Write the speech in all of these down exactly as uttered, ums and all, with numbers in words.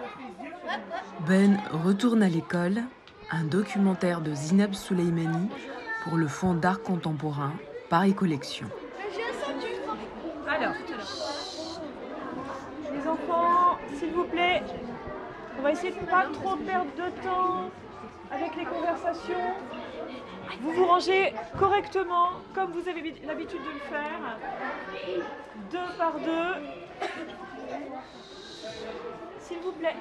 Ben retourne à l'école, un documentaire de Zineb Souleimani pour le Fonds d'art contemporain Paris Collection. Alors, les enfants, s'il vous plaît, on va essayer de ne pas trop perdre de temps avec les conversations. Vous vous rangez correctement, comme vous avez l'habitude de le faire, deux par deux. S'il vous plaît.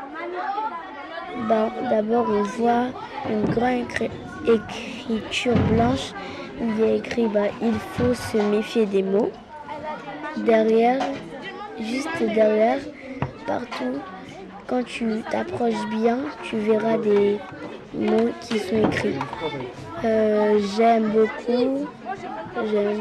Ben, d'abord, on voit une grande écri- écriture blanche où il y a écrit ben, « Il faut se méfier des mots ». Derrière, juste derrière, partout, quand tu t'approches bien, tu verras des mots qui sont écrits. Euh, j'aime beaucoup, j'aime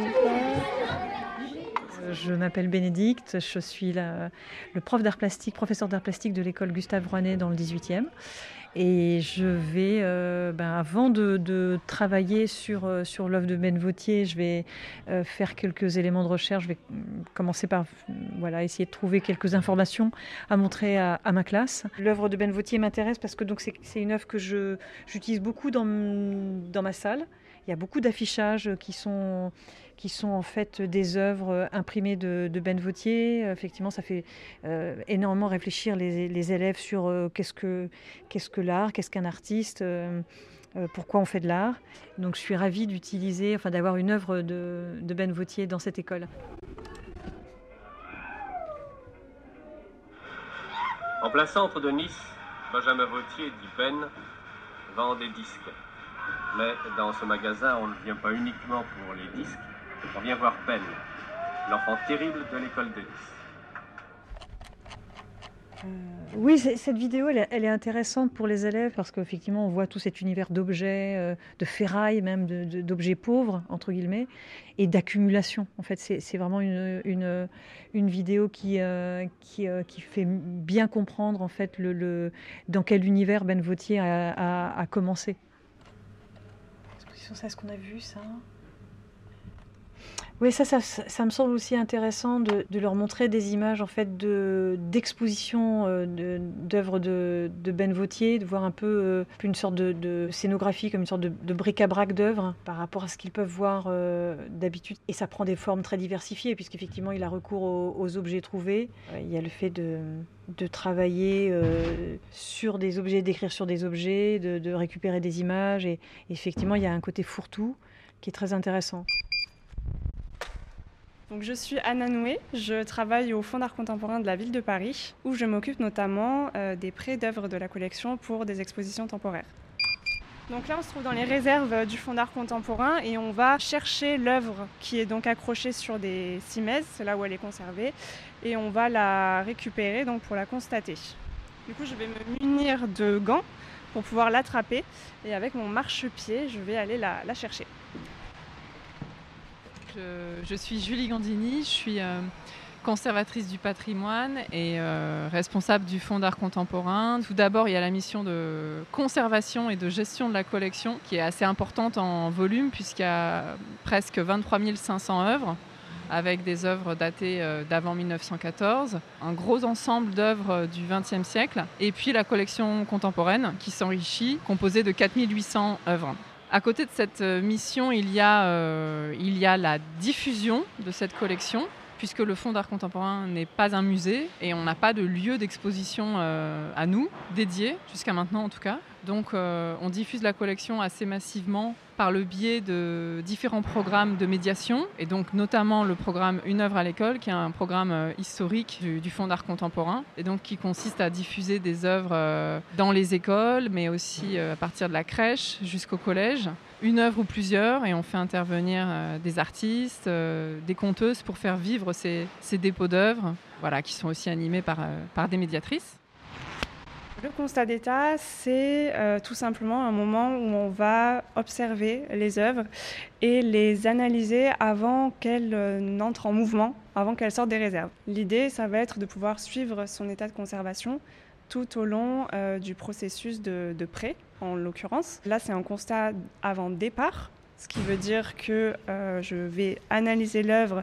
pas. Je m'appelle Bénédicte, je suis la, le prof d'art plastique, professeur d'art plastique de l'école Gustave Rouanet dans le dix-huitième. Et je vais, euh, ben avant de, de travailler sur, euh, sur l'œuvre de Ben Vauthier, je vais euh, faire quelques éléments de recherche. Je vais commencer par voilà, essayer de trouver quelques informations à montrer à, à ma classe. L'œuvre de Ben Vauthier m'intéresse parce que donc, c'est, c'est une œuvre que je, j'utilise beaucoup dans, dans ma salle. Il y a beaucoup d'affichages qui sont, qui sont en fait des œuvres imprimées de, de Ben Vauthier. Effectivement, ça fait euh, énormément réfléchir les, les élèves sur euh, qu'est-ce que, qu'est-ce que l'art, qu'est-ce qu'un artiste, euh, euh, pourquoi on fait de l'art. Donc je suis ravie d'utiliser, enfin d'avoir une œuvre de, de Ben Vauthier dans cette école. En plein centre de Nice, Benjamin Vauthier, dit Ben, vend des disques. Mais dans ce magasin, on ne vient pas uniquement pour les disques, on vient voir Ben, l'enfant terrible de l'école de Nice. Euh, oui, cette vidéo, elle est, elle est intéressante pour les élèves parce qu'effectivement, on voit tout cet univers d'objets, euh, de ferraille même, de, de, d'objets pauvres, entre guillemets, et d'accumulation. En fait, c'est, c'est vraiment une, une, une vidéo qui, euh, qui, euh, qui fait bien comprendre en fait, le, le, dans quel univers Ben Vauthier a, a, a commencé. C'est ce qu'on a vu, ça. Oui, ça, ça, ça me semble aussi intéressant de, de leur montrer des images en fait de d'expositions euh, de, d'œuvres de, de Ben Vauthier, de voir un peu euh, une sorte de, de scénographie, comme une sorte de, de bric-à-brac d'œuvres par rapport à ce qu'ils peuvent voir euh, d'habitude. Et ça prend des formes très diversifiées, puisqu'effectivement, il a recours aux, aux objets trouvés. Euh, il y a le fait de, de travailler euh, sur des objets, d'écrire sur des objets, de, de récupérer des images. Et, et effectivement, il y a un côté fourre-tout qui est très intéressant. Donc, je suis Anna Noué, je travaille au Fonds d'art contemporain de la ville de Paris, où je m'occupe notamment euh, des prêts d'œuvres de la collection pour des expositions temporaires. Donc là, on se trouve dans les réserves du Fonds d'art contemporain et on va chercher l'œuvre qui est donc accrochée sur des cimaises, c'est là où elle est conservée, et on va la récupérer donc pour la constater. Du coup, je vais me munir de gants pour pouvoir l'attraper et avec mon marchepied, je vais aller la, la chercher. Je, je suis Julie Gandini, je suis euh, conservatrice du patrimoine et euh, responsable du Fonds d'art contemporain. Tout d'abord, il y a la mission de conservation et de gestion de la collection qui est assez importante en volume puisqu'il y a presque vingt-trois mille cinq cents œuvres avec des œuvres datées euh, d'avant mille neuf cent quatorze, un gros ensemble d'œuvres du vingtième siècle et puis la collection contemporaine qui s'enrichit, composée de quatre mille huit cents œuvres. À côté de cette mission, il y a, euh, il y a la diffusion de cette collection, puisque le Fonds d'art contemporain n'est pas un musée et on n'a pas de lieu d'exposition euh, à nous, dédié, jusqu'à maintenant en tout cas. Donc euh, on diffuse la collection assez massivement par le biais de différents programmes de médiation, et donc notamment le programme Une œuvre à l'école, qui est un programme euh, historique du, du Fonds d'art contemporain, et donc qui consiste à diffuser des œuvres euh, dans les écoles, mais aussi euh, à partir de la crèche jusqu'au collège, une œuvre ou plusieurs, et on fait intervenir euh, des artistes, euh, des conteuses pour faire vivre ces, ces dépôts d'œuvres, voilà, qui sont aussi animés par, euh, par des médiatrices. Le constat d'état, c'est euh, tout simplement un moment où on va observer les œuvres et les analyser avant qu'elles euh, n'entrent en mouvement, avant qu'elles sortent des réserves. L'idée, ça va être de pouvoir suivre son état de conservation tout au long euh, du processus de, de prêt, en l'occurrence. Là, c'est un constat avant départ, ce qui veut dire que euh, je vais analyser l'œuvre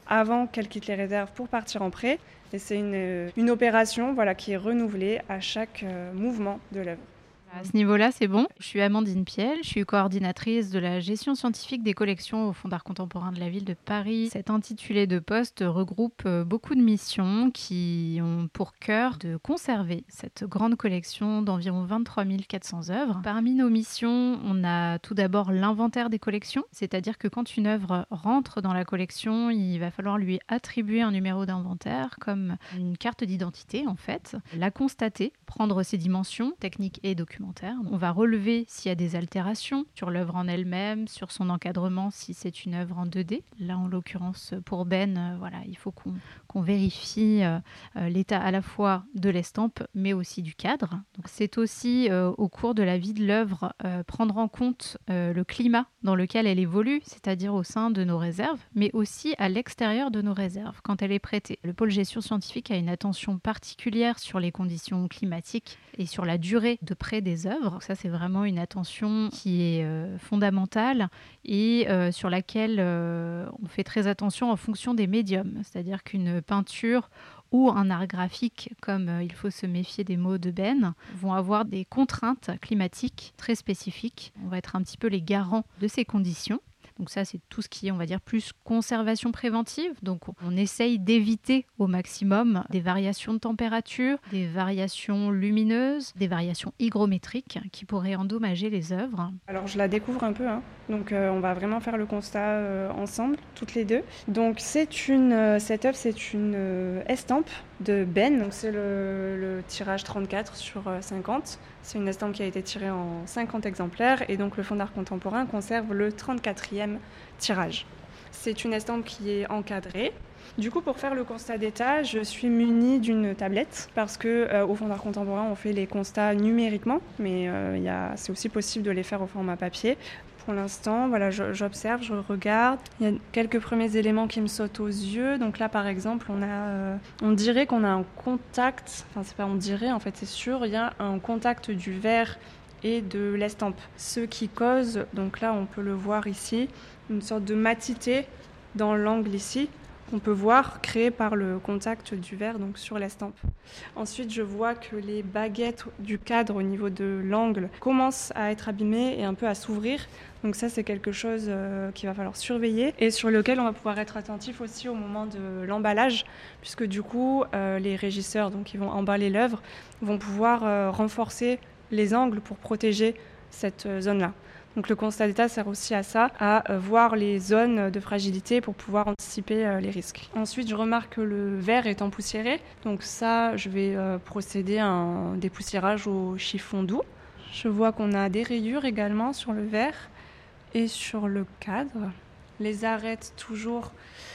avant qu'elle quitte les réserves pour partir en pré. Et c'est une, une opération voilà, qui est renouvelée à chaque euh, mouvement de l'œuvre. À ce niveau-là, c'est bon. Je suis Amandine Piel, je suis coordinatrice de la gestion scientifique des collections au Fonds d'art contemporain de la ville de Paris. Cet intitulé de poste regroupe beaucoup de missions qui ont pour cœur de conserver cette grande collection d'environ vingt-trois mille quatre cents œuvres. Parmi nos missions, on a tout d'abord l'inventaire des collections, c'est-à-dire que quand une œuvre rentre dans la collection, il va falloir lui attribuer un numéro d'inventaire comme une carte d'identité en fait, la constater, prendre ses dimensions techniques et documentaires. On va relever s'il y a des altérations sur l'œuvre en elle-même, sur son encadrement si c'est une œuvre en deux D. Là, en l'occurrence, pour Ben, euh, voilà, il faut qu'on, qu'on vérifie euh, l'état à la fois de l'estampe, mais aussi du cadre. Donc, c'est aussi, euh, au cours de la vie de l'œuvre, euh, prendre en compte euh, le climat dans lequel elle évolue, c'est-à-dire au sein de nos réserves, mais aussi à l'extérieur de nos réserves, quand elle est prêtée. Le pôle gestion scientifique a une attention particulière sur les conditions climatiques et sur la durée de prêt des œuvres. Donc ça, c'est vraiment une attention qui est euh, fondamentale et euh, sur laquelle euh, on fait très attention en fonction des médiums. C'est-à-dire qu'une peinture ou un art graphique, comme euh, il faut se méfier des mots de Ben, vont avoir des contraintes climatiques très spécifiques. On va être un petit peu les garants de ces conditions. Donc ça, c'est tout ce qui est, on va dire, plus conservation préventive. Donc on essaye d'éviter au maximum des variations de température, des variations lumineuses, des variations hygrométriques qui pourraient endommager les œuvres. Alors je la découvre un peu, hein. Donc euh, on va vraiment faire le constat euh, ensemble, toutes les deux. Donc c'est une, euh, cette œuvre, c'est une euh, estampe de Ben. Donc c'est le, le tirage trente-quatre sur cinquante. C'est une estampe qui a été tirée en cinquante exemplaires et donc le Fonds d'art contemporain conserve le trente-quatrième tirage. C'est une estampe qui est encadrée. Du coup, pour faire le constat d'état, je suis munie d'une tablette parce que euh, au Fonds d'art contemporain, on fait les constats numériquement, mais euh, y a, c'est aussi possible de les faire au format papier. Pour l'instant, voilà, je, j'observe, je regarde. Il y a quelques premiers éléments qui me sautent aux yeux. Donc là, par exemple, on a, euh, on dirait qu'on a un contact. Enfin, c'est pas on dirait, en fait, c'est sûr. Il y a un contact du verre et de l'estampe. Ce qui cause, donc là, on peut le voir ici, une sorte de matité dans l'angle ici, qu'on peut voir créée par le contact du verre donc sur l'estampe. Ensuite, je vois que les baguettes du cadre au niveau de l'angle commencent à être abîmées et un peu à s'ouvrir. Donc ça, c'est quelque chose euh, qu'il va falloir surveiller et sur lequel on va pouvoir être attentif aussi au moment de l'emballage, puisque du coup, euh, les régisseurs donc, qui vont emballer l'œuvre vont pouvoir euh, renforcer les angles pour protéger cette euh, zone-là. Donc le constat d'état sert aussi à ça, à euh, voir les zones de fragilité pour pouvoir anticiper euh, les risques. Ensuite, je remarque que le verre est empoussiéré. Donc ça, je vais euh, procéder à un dépoussiérage au chiffon doux. Je vois qu'on a des rayures également sur le verre et sur le cadre. Les arêtes toujours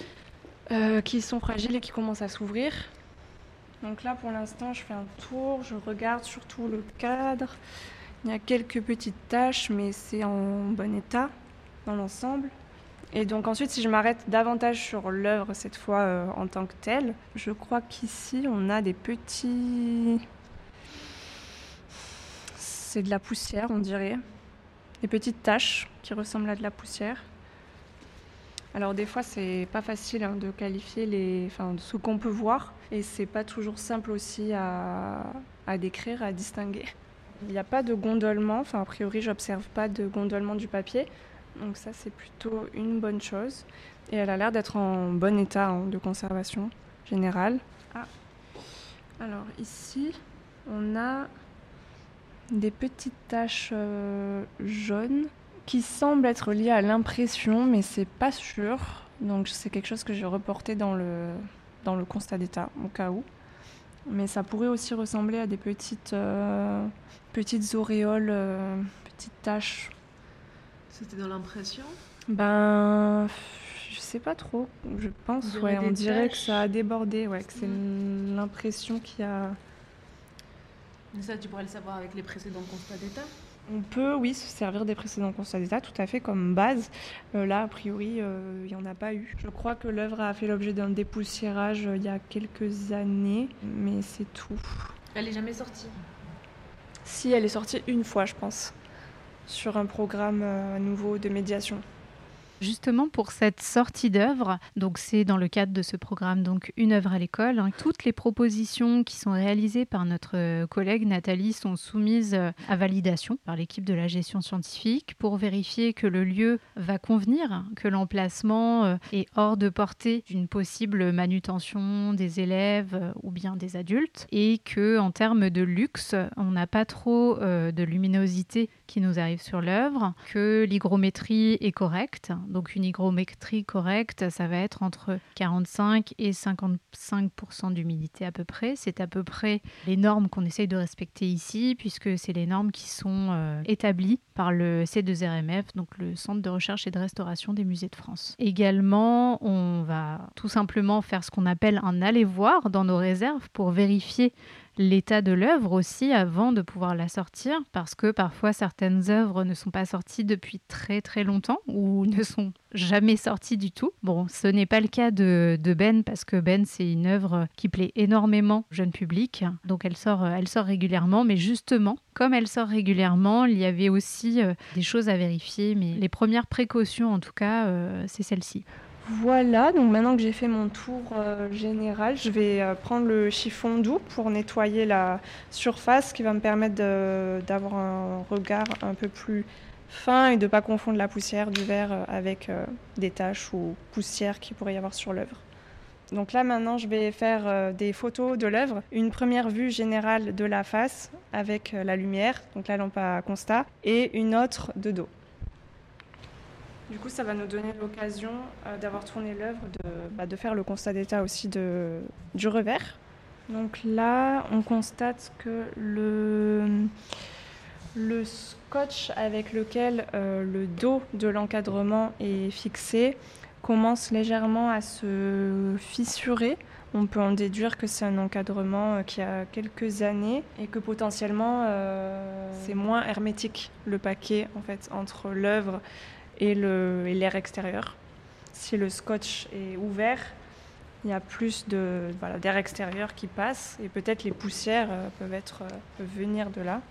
euh, qui sont fragiles et qui commencent à s'ouvrir. Donc là, pour l'instant, je fais un tour, je regarde surtout le cadre. Il y a quelques petites taches, mais c'est en bon état dans l'ensemble. Et donc ensuite, si je m'arrête davantage sur l'œuvre, cette fois euh, en tant que telle, je crois qu'ici, on a des petits... C'est de la poussière, on dirait. Des petites taches qui ressemblent à de la poussière. Alors des fois, c'est pas facile hein, de qualifier les... enfin, ce qu'on peut voir. Et c'est pas toujours simple aussi à, à décrire, à distinguer. Il n'y a pas de gondolement, enfin a priori j'observe pas de gondolement du papier, donc ça c'est plutôt une bonne chose. Et elle a l'air d'être en bon état hein, de conservation générale. Ah. Alors ici on a des petites taches euh, jaunes qui semblent être liées à l'impression, mais c'est pas sûr. Donc c'est quelque chose que j'ai reporté dans le, dans le constat d'état au cas où. Mais ça pourrait aussi ressembler à des petites, euh, petites auréoles, euh, petites taches. C'était dans l'impression ? Ben, je sais pas trop. Je pense, on ouais, on dirait taches. que ça a débordé, ouais, que c'est mmh. l'impression qu'il y a. Mais ça, tu pourrais le savoir avec les précédents constats d'état ? On peut, oui, se servir des précédents constats d'état, tout à fait, comme base. Euh, là, a priori, il euh, n'y en a pas eu. Je crois que l'œuvre a fait l'objet d'un dépoussiérage euh, il y a quelques années, mais c'est tout. Elle n'est jamais sortie ? Si, elle est sortie une fois, je pense, sur un programme euh, nouveau de médiation. Justement, pour cette sortie d'œuvre, donc c'est dans le cadre de ce programme donc Une œuvre à l'école, hein, toutes les propositions qui sont réalisées par notre collègue Nathalie sont soumises à validation par l'équipe de la gestion scientifique pour vérifier que le lieu va convenir, que l'emplacement est hors de portée d'une possible manutention des élèves ou bien des adultes et que en termes de luxe, on n'a pas trop euh, de luminosité qui nous arrive sur l'œuvre, que l'hygrométrie est correcte. Donc une hygrométrie correcte, ça va être entre quarante-cinq et cinquante-cinq pour cent d'humidité à peu près. C'est à peu près les normes qu'on essaye de respecter ici, puisque c'est les normes qui sont euh, établies par le C deux R M F, donc le Centre de recherche et de restauration des musées de France. Également, on va tout simplement faire ce qu'on appelle un aller-voir dans nos réserves pour vérifier l'état de l'œuvre aussi avant de pouvoir la sortir, parce que parfois certaines œuvres ne sont pas sorties depuis très très longtemps ou ne sont jamais sorties du tout. Bon, ce n'est pas le cas de, de Ben, parce que Ben, c'est une œuvre qui plaît énormément au jeune public, donc elle sort, elle sort régulièrement, mais justement, comme elle sort régulièrement, il y avait aussi euh, des choses à vérifier, mais les premières précautions en tout cas, euh, c'est celle-ci. Voilà, donc maintenant que j'ai fait mon tour euh, général, je vais euh, prendre le chiffon doux pour nettoyer la surface, qui va me permettre de, d'avoir un regard un peu plus fin et de ne pas confondre la poussière du verre avec euh, des taches ou poussières qu'il pourrait y avoir sur l'œuvre. Donc là maintenant je vais faire euh, des photos de l'œuvre, une première vue générale de la face avec euh, la lumière, donc la lampe à constat, et une autre de dos. Du coup, ça va nous donner l'occasion euh, d'avoir tourné l'œuvre, de, bah, de faire le constat d'état aussi de, du revers. Donc là, on constate que le, le scotch avec lequel euh, le dos de l'encadrement est fixé commence légèrement à se fissurer. On peut en déduire que c'est un encadrement qui a quelques années et que potentiellement euh, c'est moins hermétique, le paquet en fait, entre l'œuvre et, le, et l'air extérieur. Si le scotch est ouvert, il y a plus de, voilà, d'air extérieur qui passe et peut-être les poussières euh, peuvent, être, euh, peuvent venir de là.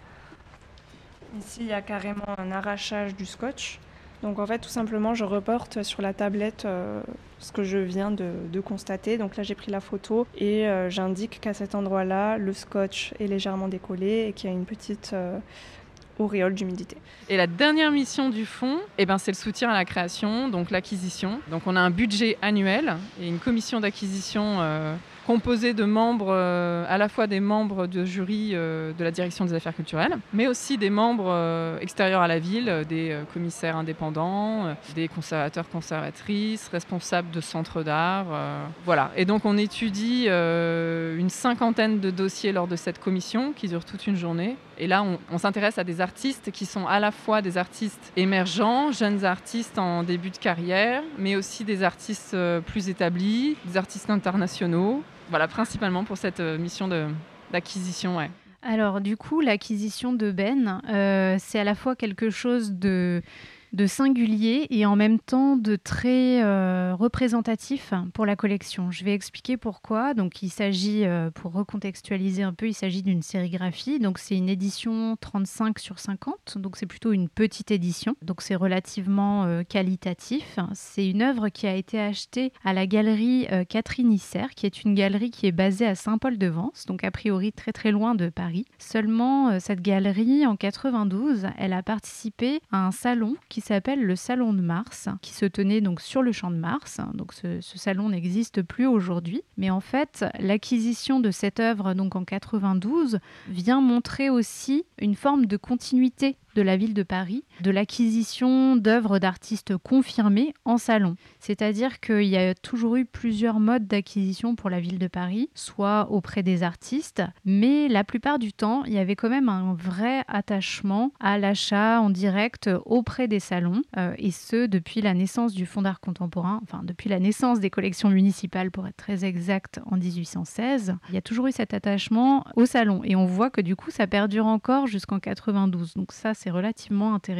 Ici, il y a carrément un arrachage du scotch. Donc en fait, tout simplement, je reporte sur la tablette euh, ce que je viens de, de constater. Donc là, j'ai pris la photo et euh, j'indique qu'à cet endroit-là, le scotch est légèrement décollé et qu'il y a une petite euh, auréole d'humidité. Et la dernière mission du fonds, eh ben, c'est le soutien à la création, donc l'acquisition. Donc on a un budget annuel et une commission d'acquisition euh, composée de membres, euh, à la fois des membres de jury euh, de la direction des affaires culturelles, mais aussi des membres euh, extérieurs à la ville, euh, des euh, commissaires indépendants, euh, des conservateurs, conservatrices, responsables de centres d'art. Euh, voilà. Et donc on étudie euh, une cinquantaine de dossiers lors de cette commission qui dure toute une journée. Et là, on, on s'intéresse à des artistes qui sont à la fois des artistes émergents, jeunes artistes en début de carrière, mais aussi des artistes euh, plus établis, des artistes internationaux. Voilà, principalement pour cette euh, mission de, d'acquisition. Ouais. Alors, du coup, l'acquisition de Ben, euh, c'est à la fois quelque chose de... de singulier et en même temps de très euh, représentatif pour la collection. Je vais expliquer pourquoi. Donc, il s'agit, euh, pour recontextualiser un peu, il s'agit d'une sérigraphie. Donc, c'est une édition trente-cinq sur cinquante. Donc, c'est plutôt une petite édition. Donc, c'est relativement euh, qualitatif. C'est une œuvre qui a été achetée à la galerie euh, Catherine Isser, qui est une galerie qui est basée à Saint-Paul-de-Vence, donc a priori très très loin de Paris. Seulement, euh, cette galerie, en quatre-vingt-douze, elle a participé à un salon qui s'appelle le Salon de Mars, qui se tenait donc sur le Champ de Mars. Donc ce, ce salon n'existe plus aujourd'hui. Mais en fait, l'acquisition de cette œuvre donc en quatre-vingt-douze vient montrer aussi une forme de continuité de la ville de Paris, de l'acquisition d'œuvres d'artistes confirmés en salon. C'est-à-dire qu'il y a toujours eu plusieurs modes d'acquisition pour la ville de Paris, soit auprès des artistes, mais la plupart du temps, il y avait quand même un vrai attachement à l'achat en direct auprès des salons, euh, et ce, depuis la naissance du Fonds d'art contemporain, enfin depuis la naissance des collections municipales, pour être très exact, en dix-huit cent seize. Il y a toujours eu cet attachement au salon, et on voit que du coup, ça perdure encore jusqu'en quatre-vingt-douze. Donc ça, c'est relativement intéressant.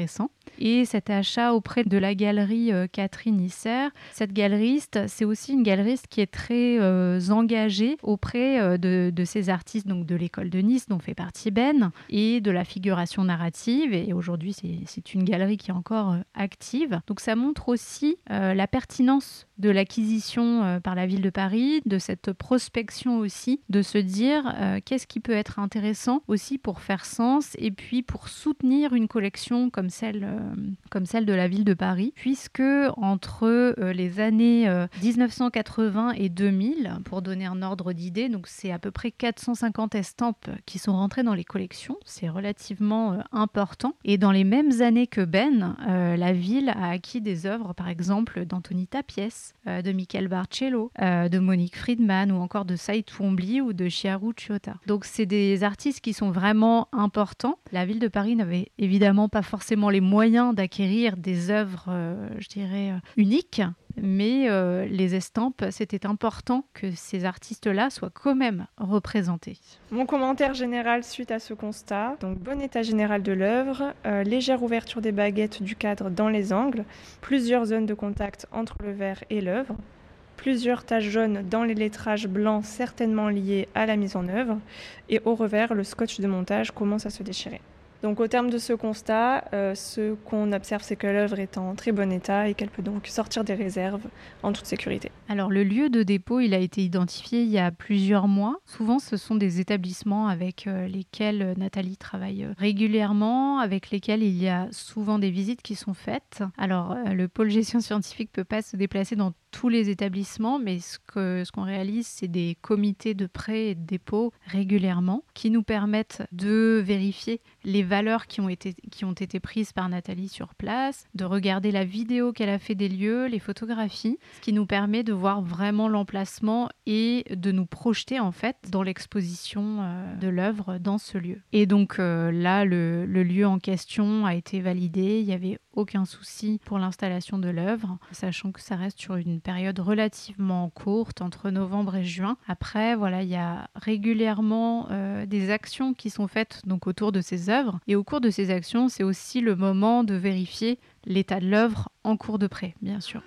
Et cet achat auprès de la galerie euh, Catherine Isser, cette galeriste, c'est aussi une galeriste qui est très euh, engagée auprès euh, de, de ces artistes donc de l'école de Nice, dont fait partie Ben, et de la figuration narrative. Et aujourd'hui, c'est, c'est une galerie qui est encore euh, active. Donc ça montre aussi euh, la pertinence de l'acquisition euh, par la ville de Paris, de cette prospection aussi, de se dire euh, qu'est-ce qui peut être intéressant aussi pour faire sens et puis pour soutenir une collection comme celle, euh, comme celle de la ville de Paris, puisque entre euh, les années euh, dix-neuf cent quatre-vingts et deux mille, pour donner un ordre d'idée, donc c'est à peu près quatre cent cinquante estampes qui sont rentrées dans les collections, c'est relativement euh, important. Et dans les mêmes années que Ben, euh, la ville a acquis des œuvres, par exemple, d'Anthony Tapies, euh, de Michael Barcello, euh, de Monique Friedman ou encore de Saïd Twombly ou de Chiharu Chiota. Donc c'est des artistes qui sont vraiment importants. La ville de Paris n'avait évidemment pas forcément les moyens d'acquérir des œuvres, euh, je dirais, euh, uniques, mais euh, les estampes, c'était important que ces artistes-là soient quand même représentés. Mon commentaire général suite à ce constat, donc bon état général de l'œuvre, euh, légère ouverture des baguettes du cadre dans les angles, plusieurs zones de contact entre le verre et l'œuvre, plusieurs taches jaunes dans les lettrages blancs certainement liées à la mise en œuvre, et au revers, le scotch de montage commence à se déchirer. Donc au terme de ce constat, euh, ce qu'on observe, c'est que l'œuvre est en très bon état et qu'elle peut donc sortir des réserves en toute sécurité. Alors le lieu de dépôt, il a été identifié il y a plusieurs mois. Souvent, ce sont des établissements avec euh, lesquels Nathalie travaille régulièrement, avec lesquels il y a souvent des visites qui sont faites. Alors euh, le pôle gestion scientifique ne peut pas se déplacer dans tous les établissements, mais ce, que, ce qu'on réalise, c'est des comités de prêt et de dépôt régulièrement qui nous permettent de vérifier les valeurs qui ont été, qui ont été prises par Nathalie sur place, de regarder la vidéo qu'elle a fait des lieux, les photographies, ce qui nous permet de voir vraiment l'emplacement et de nous projeter en fait dans l'exposition euh, de l'œuvre dans ce lieu. Et donc euh, là, le, le lieu en question a été validé, il n'y avait aucun souci pour l'installation de l'œuvre, sachant que ça reste sur une période relativement courte, entre novembre et juin. Après, voilà, il y a régulièrement euh, des actions qui sont faites donc autour de ces œuvres. Et au cours de ces actions, c'est aussi le moment de vérifier l'état de l'œuvre en cours de prêt, bien sûr.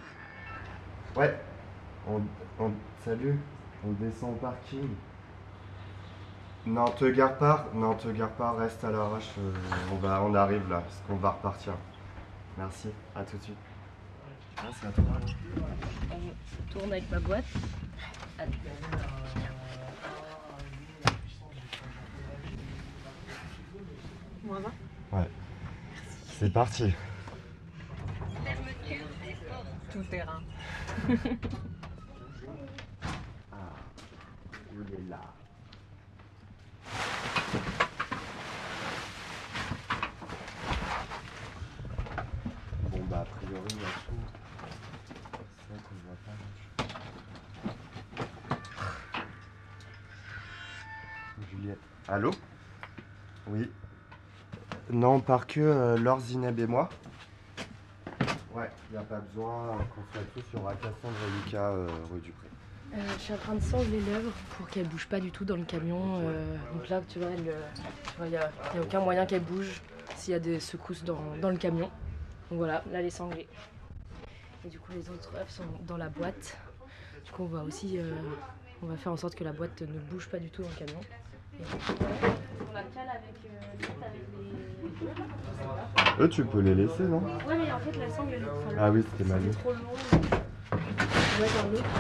Ouais, on, on, salut, on descend au parking. Non, te gare pas, non, te gare pas, reste à l'arrache, euh, on, va, on arrive là, parce qu'on va repartir. Merci, à tout de suite. Ah, c'est à toi. On tourne avec ma boîte. Allez. Moins vingt. Ouais. C'est parti. Tout terrain. Ah, il est là. Bon bah a priori il y a tout. C'est vrai qu'on voit pas. Juliette. Allô? Oui. Non, par que euh, Laure, Zineb et moi. Ouais, il n'y a pas besoin euh, qu'on soit tous sur la Cassandre et Lucas euh, rue du Pré. Euh, je suis en train de s'enlever l'œuvre pour qu'elle bouge pas du tout dans le camion. Euh, donc là, tu vois, il n'y a, a aucun moyen qu'elle bouge s'il y a des secousses dans, dans le camion. Donc voilà, là, elle est sanglée. Et du coup, les autres œuvres sont dans la boîte. Du coup, on va aussi euh, on va faire en sorte que la boîte ne bouge pas du tout dans le camion. Et on la cale avec, euh, avec les... Eux, tu peux les laisser, non? Ouais, mais en fait, la sangle, elle est trop longue. Ah oui, c'était mal. C'est trop long. On va dans l'autre.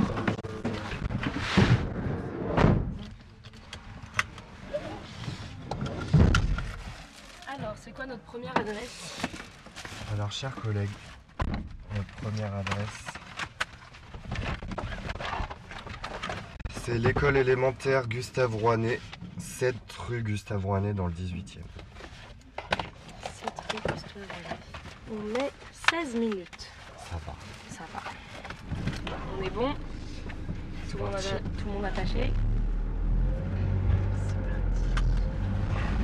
Alors, c'est quoi notre première adresse? Alors, chers collègues, notre première adresse, c'est l'école élémentaire Gustave Rouanet, sept rue Gustave Rouanet dans le dix-huitième. sept rue Gustave Rouanet. On met seize minutes. Ça va. Ça va. On est bon. Tout le monde, a, tout le monde attaché. C'est parti.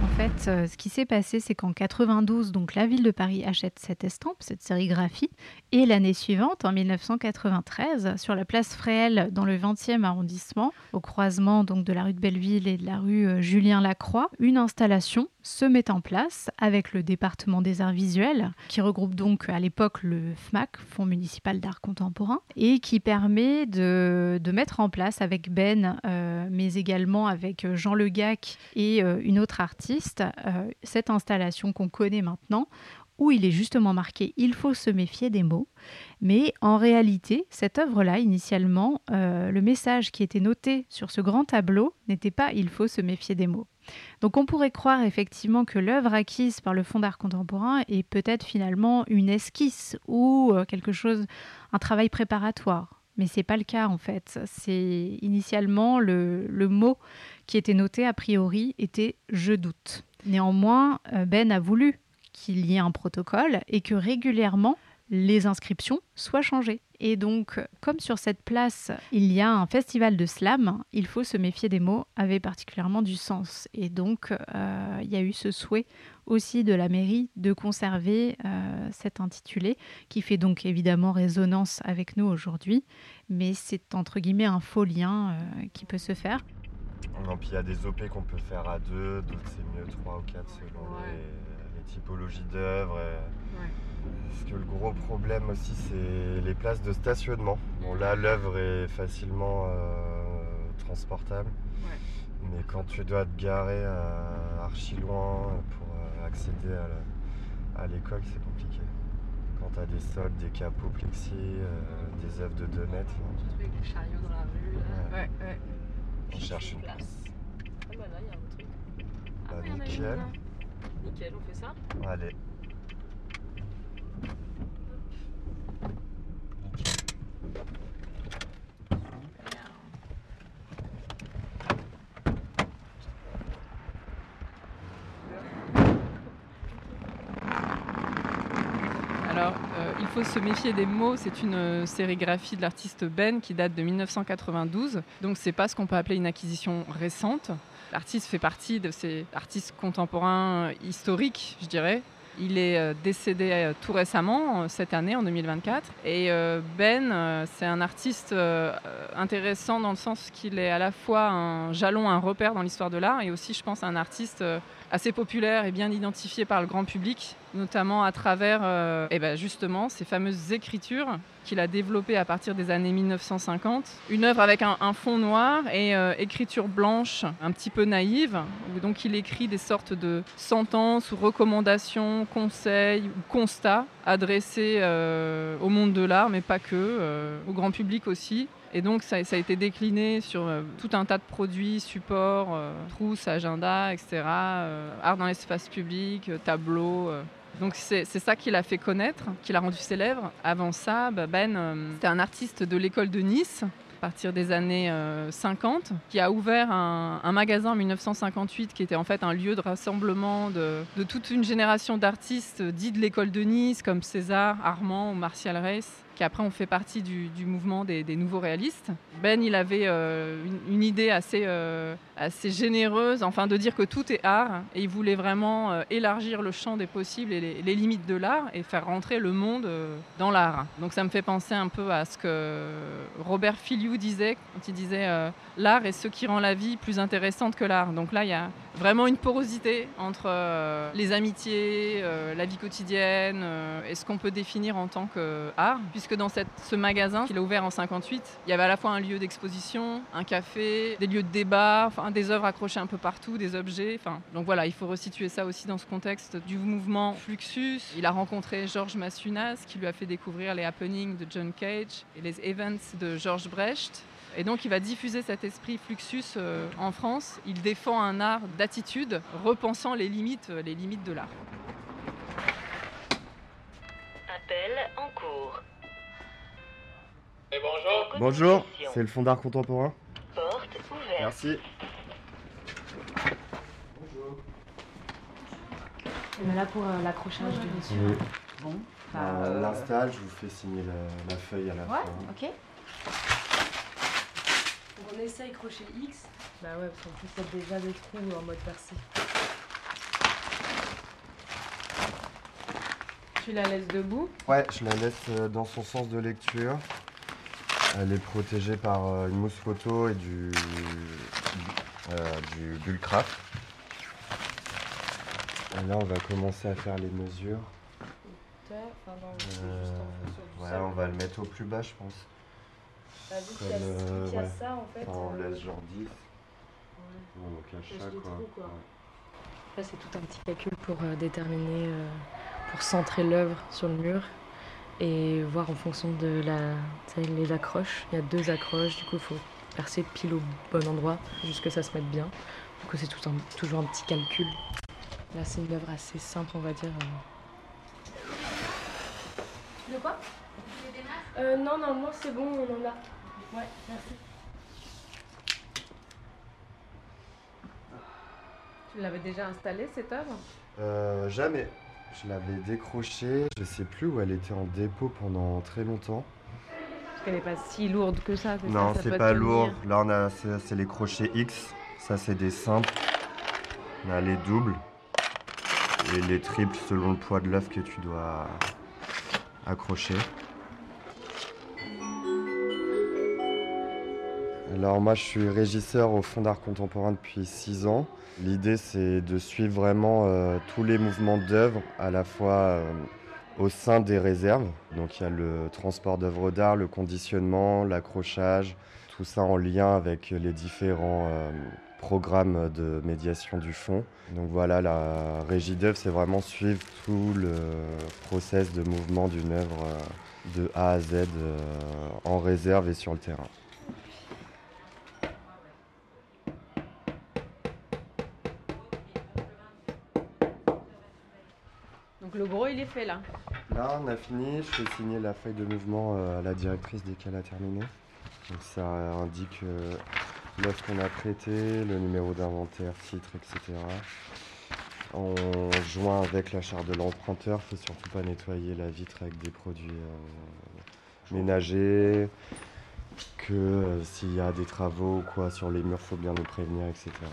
En fait, euh, ce qui s'est passé, c'est qu'en quatre-vingt-douze, donc, la ville de Paris achète cette estampe, cette sérigraphie. Et l'année suivante, en mille neuf cent quatre-vingt-treize, sur la place Fréhel, dans le vingtième arrondissement, au croisement donc, de la rue de Belleville et de la rue euh, Julien-Lacroix, une installation se met en place avec le département des arts visuels, qui regroupe donc à l'époque le F M A C, Fonds municipal d'art contemporain, et qui permet de, de mettre en place avec Ben, euh, mais également avec Jean Le Gac et euh, une autre artiste, euh, cette installation qu'on connaît maintenant, où il est justement marqué « Il faut se méfier des mots ». Mais en réalité, cette œuvre-là, initialement, euh, le message qui était noté sur ce grand tableau n'était pas « Il faut se méfier des mots ». Donc on pourrait croire effectivement que l'œuvre acquise par le Fonds d'art contemporain est peut-être finalement une esquisse ou quelque chose, un travail préparatoire. Mais ce n'est pas le cas en fait. C'est initialement le, le mot qui était noté a priori était « je doute ». Néanmoins, Ben a voulu qu'il y ait un protocole et que régulièrement les inscriptions soient changées. Et donc, comme sur cette place, il y a un festival de slam, il faut se méfier des mots, avait particulièrement du sens. Et donc, euh, il y a eu ce souhait aussi de la mairie de conserver euh, cet intitulé, qui fait donc évidemment résonance avec nous aujourd'hui, mais c'est entre guillemets un faux lien euh, qui peut se faire. Non, puis il y a des O P qu'on peut faire à deux, d'autres c'est mieux trois ou quatre selon ouais. les, les typologies d'œuvres. Et... Ouais. Parce que le gros problème aussi, c'est les places de stationnement. Bon, là, l'œuvre est facilement euh, transportable. Ouais. Mais quand tu dois te garer à archi loin pour euh, accéder à, la, à l'école, c'est compliqué. Quand tu as des sols, des capots plexi, euh, des œuvres de deux mètres. Tu te fais avec des chariots dans la rue. Là. Ouais, ouais. On cherche une place. Ah bah là, il y a un truc. Bah, ah, nickel. Nickel, on fait ça ? Allez. Alors, euh, il faut se méfier des mots. C'est une euh, sérigraphie de l'artiste Ben qui date de mille neuf cent quatre-vingt-douze. Donc, c'est pas ce qu'on peut appeler une acquisition récente. L'artiste fait partie de ces artistes contemporains euh, historiques, je dirais. Il est euh, décédé euh, tout récemment, euh, cette année, en deux mille vingt-quatre. Et euh, Ben, euh, c'est un artiste euh, intéressant dans le sens qu'il est à la fois un jalon, un repère dans l'histoire de l'art, et aussi, je pense, un artiste euh, assez populaire et bien identifié par le grand public, notamment à travers euh, eh ben justement ces fameuses écritures qu'il a développées à partir des années mille neuf cent cinquante. Une œuvre avec un, un fond noir et euh, écriture blanche, un petit peu naïve, où donc il écrit des sortes de sentences ou recommandations, conseils ou constats adressés euh, au monde de l'art, mais pas que, euh, au grand public aussi. Et donc, ça, ça a été décliné sur euh, tout un tas de produits, supports, euh, trousses, agendas, et cetera. Euh, art dans l'espace public, euh, tableaux. Euh. Donc, c'est, c'est ça qui l'a fait connaître, qui l'a rendu célèbre. Avant ça, bah Ben, euh, c'était un artiste de l'école de Nice, à partir des années euh, cinquante, qui a ouvert un, un magasin en mille neuf cent cinquante-huit, qui était en fait un lieu de rassemblement de, de toute une génération d'artistes dits de l'école de Nice, comme César, Armand ou Martial Reiss, qui après ont fait partie du, du mouvement des, des nouveaux réalistes. Ben, il avait euh, une, une idée assez, euh, assez généreuse, enfin de dire que tout est art, et il voulait vraiment euh, élargir le champ des possibles et les, les limites de l'art, et faire rentrer le monde euh, dans l'art. Donc ça me fait penser un peu à ce que Robert Filiou disait, quand il disait euh, « l'art est ce qui rend la vie plus intéressante que l'art ». Donc là, il y a vraiment une porosité entre euh, les amitiés, euh, la vie quotidienne, euh, et ce qu'on peut définir en tant qu'art, puisque dans cette, ce magasin qu'il a ouvert en cinquante-huit, il y avait à la fois un lieu d'exposition, un café, des lieux de débat, enfin, des œuvres accrochées un peu partout, des objets. Enfin, donc voilà, il faut resituer ça aussi dans ce contexte du mouvement Fluxus. Il a rencontré Georges Massunas, qui lui a fait découvrir les happenings de John Cage et les events de Georges Brecht. Et donc il va diffuser cet esprit Fluxus euh, en France. Il défend un art d'attitude, repensant les limites, les limites de l'art. Appel en cours. Et bonjour. Bonjour, c'est le Fonds d'art contemporain. Porte ouverte. Merci. Bonjour. On est là pour euh, l'accrochage de monsieur. Oui. Bon. Bah, euh... L'install, je vous fais signer la, la feuille à la ouais, fin. Ok. Donc on essaye crochet X. Bah ouais, parce qu'en plus il y a déjà des trous en mode percé. Tu la laisses debout? Ouais, je la laisse euh, dans son sens de lecture. Elle est protégée par euh, une mousse photo et du, euh, du Bullcraft. Et là, on va commencer à faire les mesures. Enfin, non, Euh, juste en fonction du ouais, sol. on va le mettre au plus bas, je pense. Bah, vu qu'il Comme, y a, euh, qu'il y a ouais. ça, en fait. Enfin, on euh, laisse genre dix. ouais. Bon, on cache Cache ça, les quoi. trous, quoi. Ouais. Là, c'est tout un petit calcul pour euh, déterminer, euh, pour centrer l'œuvre sur le mur et voir en fonction de la, tu sais, les accroches. Il y a deux accroches, du coup, il faut percer pile au bon endroit, juste que ça se mette bien. Du coup, c'est tout un, toujours un petit calcul. Là, c'est une œuvre assez simple, on va dire. De quoi? Euh, non, non, moi, c'est bon, on en a. Ouais, merci. Tu l'avais déjà installée, cette œuvre? Euh, jamais. Je l'avais décrochée. Je sais plus où elle était en dépôt pendant très longtemps. Parce qu'elle n'est pas si lourde que ça. que Non, ça, ça c'est peut pas tenir. lourd. Là, on a, c'est, c'est les crochets X. Ça, c'est des simples. On a les doubles et les triples selon le poids de l'œuf que tu dois accrocher. Alors moi, je suis régisseur au Fonds d'art contemporain depuis six ans. L'idée, c'est de suivre vraiment euh, tous les mouvements d'œuvre, à la fois euh, au sein des réserves. Donc il y a le transport d'œuvres d'art, le conditionnement, l'accrochage, tout ça en lien avec les différents euh, programmes de médiation du fonds. Donc voilà, la régie d'œuvre, c'est vraiment suivre tout le process de mouvement d'une œuvre euh, de A à Z euh, en réserve et sur le terrain. Donc le gros, il est fait là. Là, on a fini. Je fais signer la feuille de mouvement euh, à la directrice dès qu'elle a terminé. Donc ça indique euh, l'œuvre qu'on a traitée, le numéro d'inventaire, titre, et cetera. En joint avec la charte de l'emprunteur, il ne faut surtout pas nettoyer la vitre avec des produits euh, ménagers, que euh, s'il y a des travaux ou quoi sur les murs, il faut bien nous prévenir, et cetera.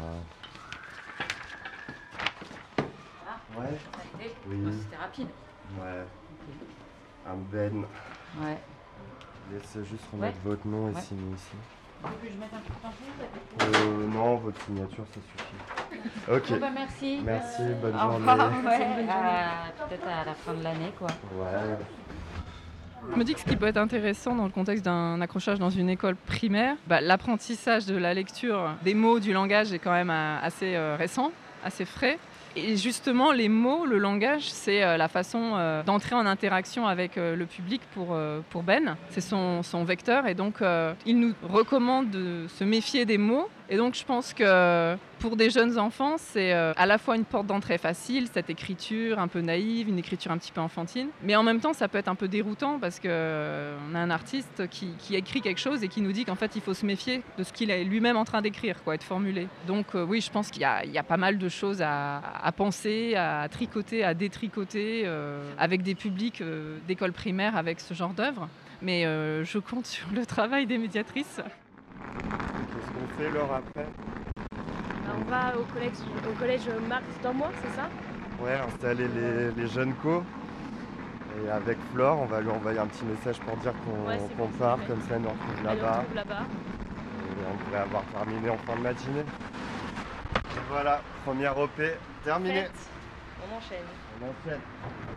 Ouais. Oui. C'était rapide. Ouais. Un ben. Ouais. Laissez juste remettre Ouais. votre nom et Ouais. signer ici. Tu veux que je mette un petit peu Euh, non, votre signature, ça suffit. Ok. Bon, bah, merci. Merci, bonne Au journée. revoir, ouais. Euh, Peut-être à la fin de l'année, quoi. Ouais. Je me dis que ce qui peut être intéressant dans le contexte d'un accrochage dans une école primaire, bah, l'apprentissage de la lecture des mots, du langage est quand même euh, assez euh, récent, assez frais. Et justement, les mots, le langage, c'est euh, la façon euh, d'entrer en interaction avec euh, le public pour, euh, pour Ben. C'est son, son vecteur et donc euh, il nous recommande de se méfier des mots. Et donc je pense que pour des jeunes enfants, c'est euh, à la fois une porte d'entrée facile, cette écriture un peu naïve, une écriture un petit peu enfantine. Mais en même temps, ça peut être un peu déroutant parce qu'on euh, a un artiste qui, qui écrit quelque chose et qui nous dit qu'en fait, il faut se méfier de ce qu'il est lui-même en train d'écrire, quoi, et de formuler. Donc euh, oui, je pense qu'il y a, il y a pas mal de choses à, à penser, à tricoter, à détricoter euh, avec des publics euh, d'école primaire avec ce genre d'œuvre. Mais euh, je compte sur le travail des médiatrices. Qu'est-ce qu'on fait, Laure, après? On va au collège, au collège Marx d'Ormois, c'est ça? Ouais, installer les, les jeunes co. Et avec Flore, on va lui envoyer un petit message pour dire qu'on Ouais, c'est qu'on bon, part, c'est comme ça elle nous retrouve Elle là-bas. retrouve là-bas. Et on devrait avoir terminé en fin de matinée. Et voilà, première O P terminée. Faites. On enchaîne. On enchaîne.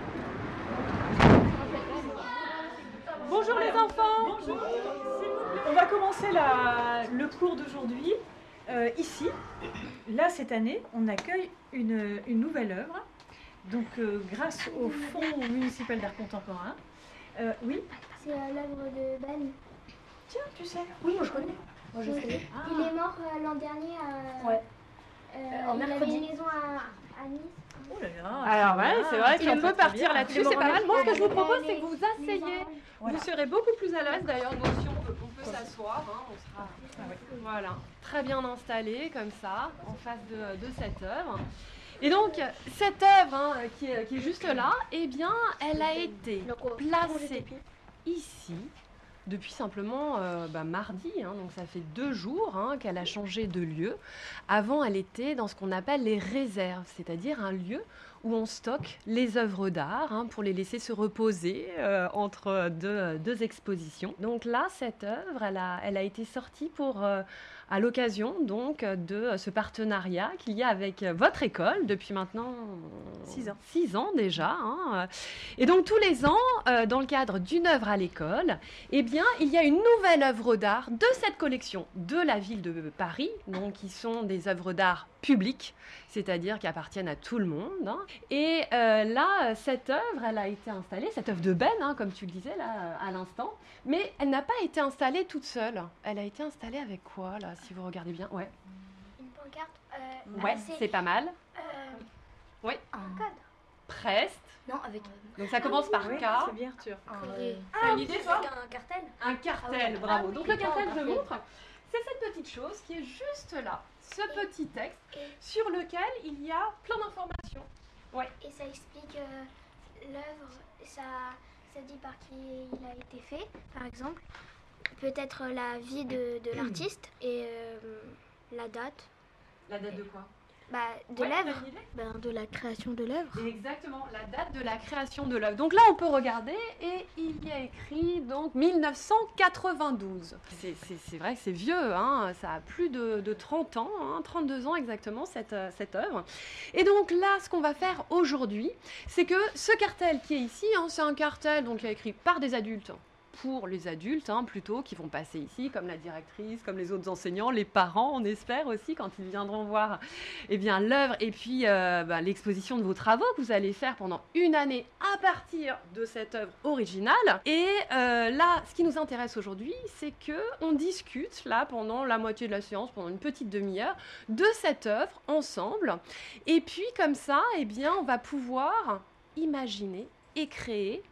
Bonjour les enfants. Bonjour. On va commencer la- le cours d'aujourd'hui euh, ici. Là, cette année, on accueille une, une nouvelle œuvre. Donc, euh, grâce au Fonds municipal d'art contemporain. Euh, oui. C'est euh, l'œuvre de Ben. Tiens, tu sais. Oui, moi je connais. Moi, je sais. Ah. Il est mort euh, l'an dernier. Euh, Ouais. euh, En il avait mercredi. une maison à, à Nice. Oh là là. Alors très ouais, bien. c'est vrai Très, qu'on très peut partir bien. là-dessus, c'est pas mal. Moi, ce que je vous propose, Les- c'est que vous vous les asseyez. oranges. Voilà. Vous serez beaucoup plus à l'aise. D'ailleurs, nous aussi, on peut, on peut s'asseoir. Hein, on sera voilà, très bien installé comme ça, en face de, de cette œuvre. Et donc, cette œuvre hein, qui, est, qui est juste là, eh bien, elle a été placée ici depuis simplement euh, bah, mardi, hein, donc ça fait deux jours hein, qu'elle a changé de lieu. Avant, elle était dans ce qu'on appelle les réserves, c'est-à-dire un lieu où on stocke les œuvres d'art hein, pour les laisser se reposer euh, entre deux, deux expositions. Donc là, cette œuvre, elle a, elle a été sortie pour, euh, à l'occasion donc de ce partenariat qu'il y a avec votre école depuis maintenant six ans, six ans déjà. Hein. Et donc tous les ans, euh, dans le cadre d'une œuvre à l'école, eh bien, il y a une nouvelle œuvre d'art de cette collection de la ville de Paris, donc qui sont des œuvres d'art publiques, c'est-à-dire qui appartiennent à tout le monde. Hein. Et euh, là, cette œuvre, elle a été installée, cette œuvre de Ben, hein, comme tu le disais là à l'instant, mais elle n'a pas été installée toute seule. Elle a été installée avec quoi, là, si vous regardez bien? Ouais. Une pancarte. Euh, Ouais, c'est c'est pas mal. Euh, Oui. un code. Presque. Non, avec. Donc ça commence par Oui, K. c'est bien Arthur. Euh, T'as une idée, toi? avec un cartel. Un cartel, Ah ouais. bravo. Ah oui, Donc le oui, cartel, un je cartel. montre, c'est cette petite chose qui est juste là, ce petit texte sur lequel il y a plein d'informations. Ouais. Et ça explique euh, l'œuvre, ça, ça dit par qui il a été fait, par exemple. Peut-être la vie de, de l'artiste et euh, la date. La date de quoi? Bah, de Ouais, l'œuvre. t'as une idée? Ben, de la création de l'œuvre. Exactement, la date de la création de l'œuvre. Donc là, on peut regarder et il y a écrit donc mille neuf cent quatre-vingt-douze. C'est, c'est, c'est vrai que c'est vieux, hein, ça a plus de, de trente ans, hein, trente-deux ans exactement, cette, euh, cette œuvre. Et donc là, ce qu'on va faire aujourd'hui, c'est que ce cartel qui est ici, hein, c'est un cartel donc, qui est écrit par des adultes. Pour les adultes, hein, plutôt, qui vont passer ici, comme la directrice, comme les autres enseignants, les parents, on espère aussi, quand ils viendront voir eh bien, l'œuvre et puis euh, bah, l'exposition de vos travaux que vous allez faire pendant une année à partir de cette œuvre originale. Et euh, là, ce qui nous intéresse aujourd'hui, c'est qu'on discute, là, pendant la moitié de la séance, pendant une petite demi-heure, de cette œuvre ensemble. Et puis, comme ça, eh bien, on va pouvoir imaginer et créer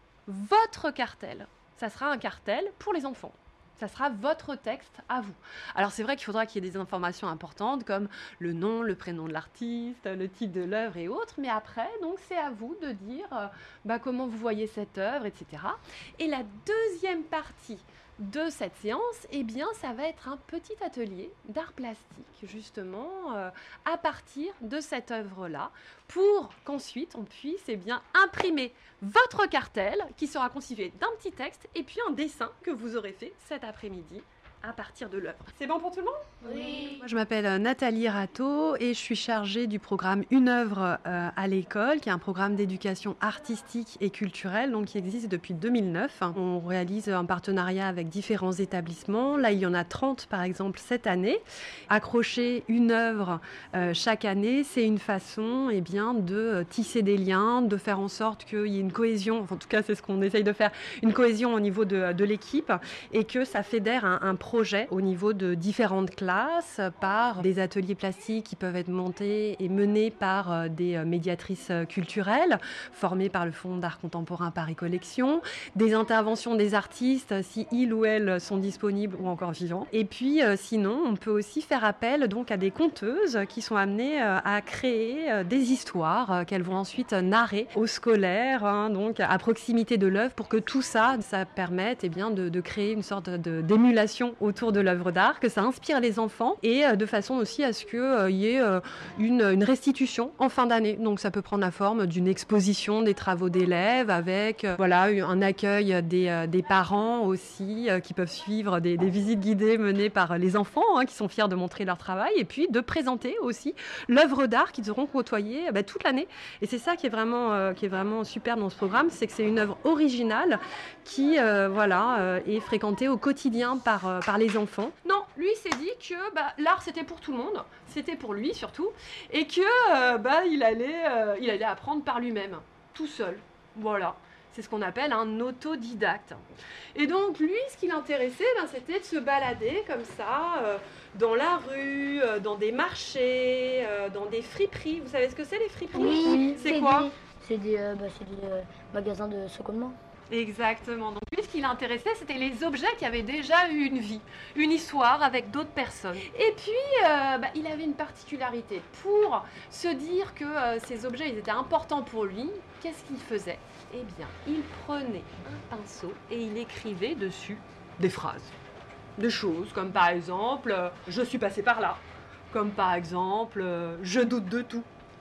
votre cartel. Ça sera un cartel pour les enfants. Ça sera votre texte à vous. Alors c'est vrai qu'il faudra qu'il y ait des informations importantes comme le nom, le prénom de l'artiste, le titre de l'œuvre et autres. Mais après, donc c'est à vous de dire euh, bah, comment vous voyez cette œuvre, et cetera. Et la deuxième partie de cette séance, eh bien, ça va être un petit atelier d'art plastique, justement, euh, à partir de cette œuvre-là, pour qu'ensuite on puisse eh bien, imprimer votre cartel, qui sera constitué d'un petit texte, et puis un dessin que vous aurez fait cet après-midi à partir de l'œuvre. C'est bon pour tout le monde? Oui. Moi, je m'appelle Nathalie Rateau et je suis chargée du programme Une œuvre euh, à l'école, qui est un programme d'éducation artistique et culturelle, donc qui existe depuis deux mille neuf. On réalise un partenariat avec différents établissements. Là, il y en a trente, par exemple, cette année. Accrocher une œuvre euh, chaque année, c'est une façon eh bien, de tisser des liens, de faire en sorte qu'il y ait une cohésion, enfin, en tout cas, c'est ce qu'on essaye de faire, une cohésion au niveau de, de l'équipe et que ça fédère un, un projet au niveau de différentes classes par des ateliers plastiques qui peuvent être montés et menés par des médiatrices culturelles formées par le Fonds d'art contemporain Paris Collection, des interventions des artistes si ils ou elles sont disponibles ou encore vivants. Et puis euh, sinon, on peut aussi faire appel donc à des conteuses qui sont amenées euh, à créer euh, des histoires euh, qu'elles vont ensuite narrer aux scolaires, hein, donc à proximité de l'œuvre pour que tout ça, ça permette eh bien, de, de créer une sorte de, d'émulation autour de l'œuvre d'art, que ça inspire les enfants et euh, de façon aussi à ce qu'il euh, y ait euh, une, une restitution en fin d'année. Donc ça peut prendre la forme d'une exposition des travaux d'élèves avec euh, voilà, un accueil des, euh, des parents aussi euh, qui peuvent suivre des, des visites guidées menées par les enfants hein, qui sont fiers de montrer leur travail et puis de présenter aussi l'œuvre d'art qu'ils auront côtoyée bah, toute l'année. Et c'est ça qui est vraiment, euh, qui est vraiment super dans ce programme, c'est que c'est une œuvre originale qui euh, voilà, euh, est fréquentée au quotidien par, euh, par les enfants. Non, lui s'est dit que bah, l'art c'était pour tout le monde, c'était pour lui surtout, et que euh, bah, il, allait, euh, il allait apprendre par lui-même, tout seul. Voilà. C'est ce qu'on appelle un autodidacte. Et donc, lui, ce qui l'intéressait, ben, c'était de se balader comme ça, euh, dans la rue, euh, dans des marchés, euh, dans des friperies. Vous savez ce que c'est, les friperies? Oui, c'est quoi? des, C'est des, euh, bah, c'est des euh, magasins de seconde main. Exactement. Donc lui, ce qui l'intéressait, c'était les objets qui avaient déjà eu une vie, une histoire avec d'autres personnes. Et puis, euh, bah, il avait une particularité. Pour se dire que euh, ces objets, ils étaient importants pour lui, qu'est-ce qu'il faisait? Eh bien, il prenait un pinceau et il écrivait dessus des phrases. Des choses comme par exemple euh, « je suis passé par là », comme par exemple euh, « je doute de tout ».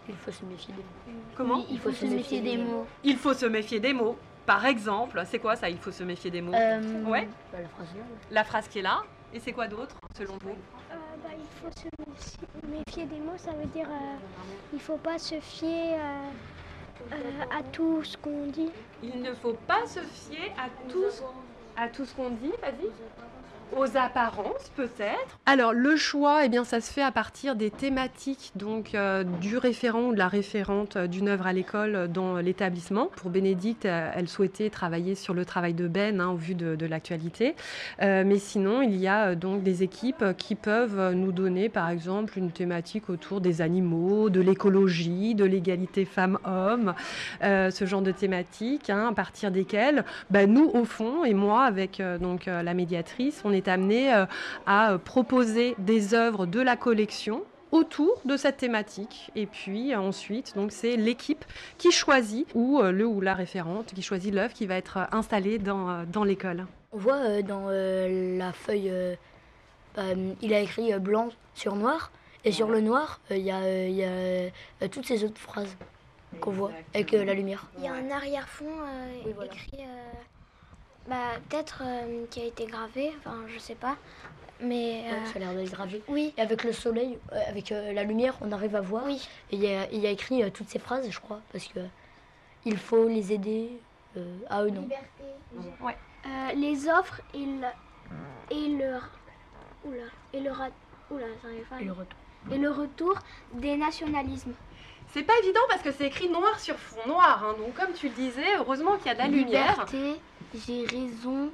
Il faut se méfier des mots. Comment? Oui, il faut se méfier des mots. Il faut se méfier des mots. Par exemple, c'est quoi ça, il faut se méfier des mots? Euh, Ouais. Bah, la phrase là. La phrase qui est là. Et c'est quoi d'autre, selon vous? Euh, bah, il faut se méfier, méfier des mots, ça veut dire euh, il faut pas se fier euh, euh, à tout ce qu'on dit. Il ne faut pas se fier à tout, à tout ce qu'on dit, vas-y. Aux apparences, peut-être. Alors, le choix, eh bien, ça se fait à partir des thématiques donc, euh, du référent ou de la référente euh, d'une œuvre à l'école euh, dans l'établissement. Pour Bénédicte, euh, elle souhaitait travailler sur le travail de Ben, hein, au vu de, de l'actualité. Euh, mais sinon, il y a euh, donc des équipes qui peuvent euh, nous donner, par exemple, une thématique autour des animaux, de l'écologie, de l'égalité femmes-hommes, euh, ce genre de thématiques, hein, à partir desquelles, bah, nous, au fond, et moi, avec euh, donc, euh, la médiatrice, on est amené euh, à euh, proposer des œuvres de la collection autour de cette thématique. Et puis euh, ensuite, donc c'est l'équipe qui choisit, ou euh, le ou la référente qui choisit l'œuvre qui va être euh, installée dans, euh, dans l'école. On voit euh, dans euh, la feuille, euh, euh, il a écrit euh, blanc sur noir, et sur le noir, il euh, y a, euh, y a euh, toutes ces autres phrases qu'on voit avec euh, la lumière. Il y a un arrière-fond euh, Oui, voilà. écrit, euh, bah, peut-être euh, qui a été gravé, enfin je sais pas, mais... Ouais, ça a l'air d'être gravé. Oui. Et avec le soleil, euh, avec euh, la lumière, on arrive à voir. Oui. Et il y a, il y a écrit euh, toutes ces phrases, je crois, parce que il faut les aider euh, à eux, non. Liberté. Ouais. Euh, les offres et le... Et le... Oula. Et le... Ra... Oula, j'arrive pas. Et le retour. Et le retour des nationalismes. C'est pas évident parce que c'est écrit noir sur fond noir, hein. Donc comme tu le disais, heureusement qu'il y a de la lumière. Liberté, j'ai raison,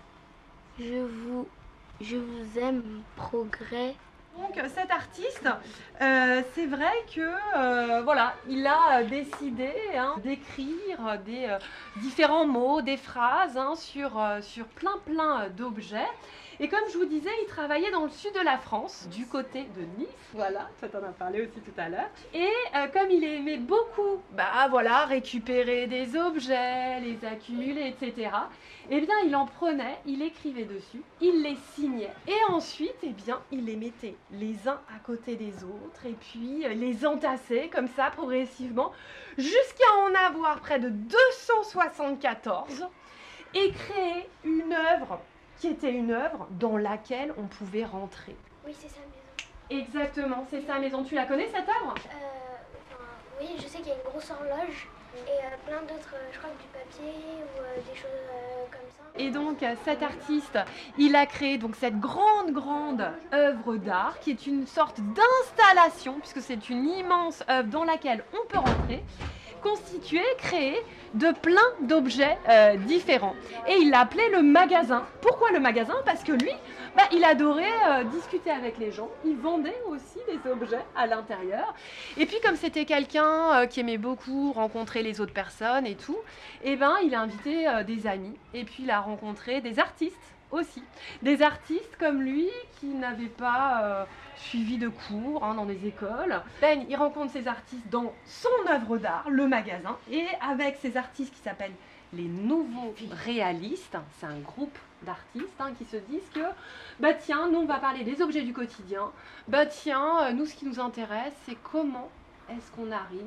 je vous, je vous aime, progrès. Donc cet artiste, euh, c'est vrai que euh, voilà, il a décidé hein, d'écrire des euh, différents mots, des phrases hein, sur, euh, sur plein plein d'objets. Et comme je vous disais, il travaillait dans le sud de la France, du côté de Nice. Voilà, toi t'en as parlé aussi tout à l'heure. Et euh, comme il aimait beaucoup, bah voilà, récupérer des objets, les accumuler, et cetera. Eh bien, il en prenait, il écrivait dessus, il les signait. Et ensuite, eh bien, il les mettait les uns à côté des autres et puis euh, les entassait comme ça progressivement jusqu'à en avoir près de deux cent soixante-quatorze et créer une œuvre qui était une œuvre dans laquelle on pouvait rentrer. Oui, c'est sa maison. Exactement, c'est sa maison. Tu la connais cette œuvre? Euh, enfin, oui, je sais qu'il y a une grosse horloge et euh, plein d'autres, euh, je crois que du papier ou euh, des choses euh, comme ça. Et donc euh, cet artiste, il a créé donc cette grande grande œuvre d'art qui est une sorte d'installation puisque c'est une immense œuvre dans laquelle on peut rentrer, constituée, créée de plein d'objets euh, différents. Et il l'a appelé le magasin. Pourquoi le magasin? Parce que lui, bah, il adorait euh, discuter avec les gens. Il vendait aussi des objets à l'intérieur. Et puis comme c'était quelqu'un euh, qui aimait beaucoup rencontrer les autres personnes et tout, et ben il a invité euh, des amis. Et puis il a rencontré des artistes aussi. Des artistes comme lui qui n'avaient pas euh, suivi de cours hein, dans des écoles. Ben, il rencontre ces artistes dans son œuvre d'art, le magasin, et avec ces artistes qui s'appellent les nouveaux réalistes, c'est un groupe d'artistes hein, qui se disent que, bah tiens, nous on va parler des objets du quotidien, bah tiens, euh, nous ce qui nous intéresse, c'est comment est-ce qu'on arrive